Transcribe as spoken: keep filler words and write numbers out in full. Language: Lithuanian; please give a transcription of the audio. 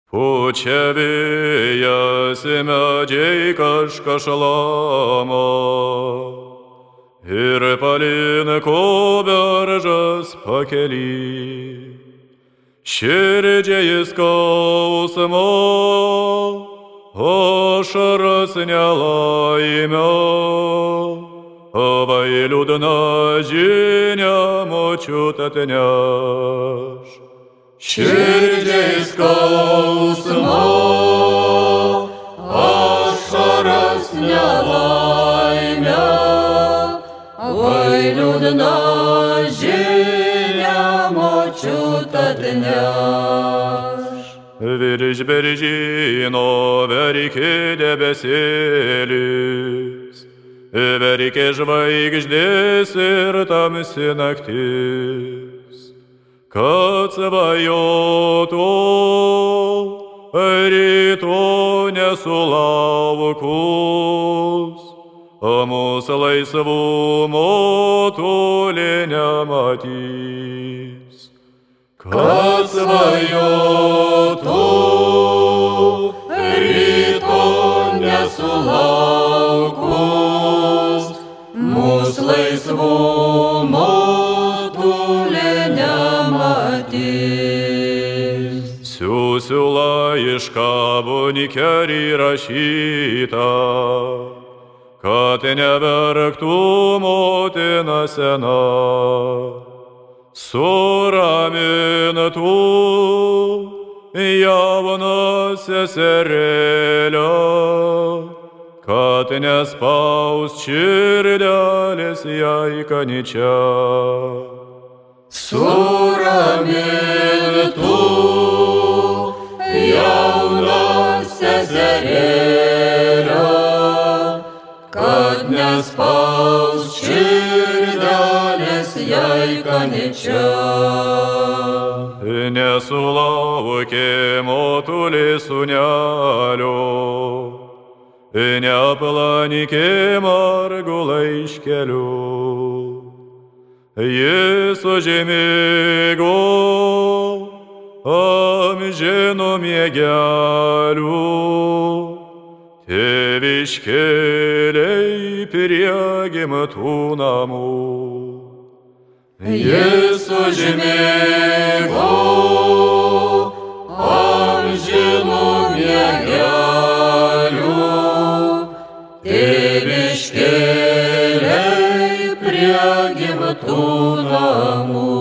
Pučia vėjas medžiai kažką šlama ir palinko beržas pakely. Širdžiai skausmo, ašaras nelaimė, vai liūdna žinia močiutė atneš. Širdžiai skausmo, ašaras nelaimė, vai liūdna žinia močiutė atneš. Virš beržyno verkė debesėlis, verkė žvaigždės ir tamsi naktis, kad svajotų ryto nesulaukus, mūsų laisvumo toli nematys. Kad svajotų ryto nesulaukus, mūsų laisvumo toli nematys. Siųsiu laišką bunkerį rašytą, kad neverktų motina sena, suramintų jauną seserėlę, kad nespaus širdelės jai kaničia. Suramintų jauną seserėlę, kad nespaus širdelės jai kaničia. Nesulaukė motulė sūnelio, neaplankė margų laiškelių. Jis užmigo amžino miegeliu, tėviškėliai prie gimtų namų. Jis užmigo amžino miegeliu, tėviškėliai prie gimtų namų.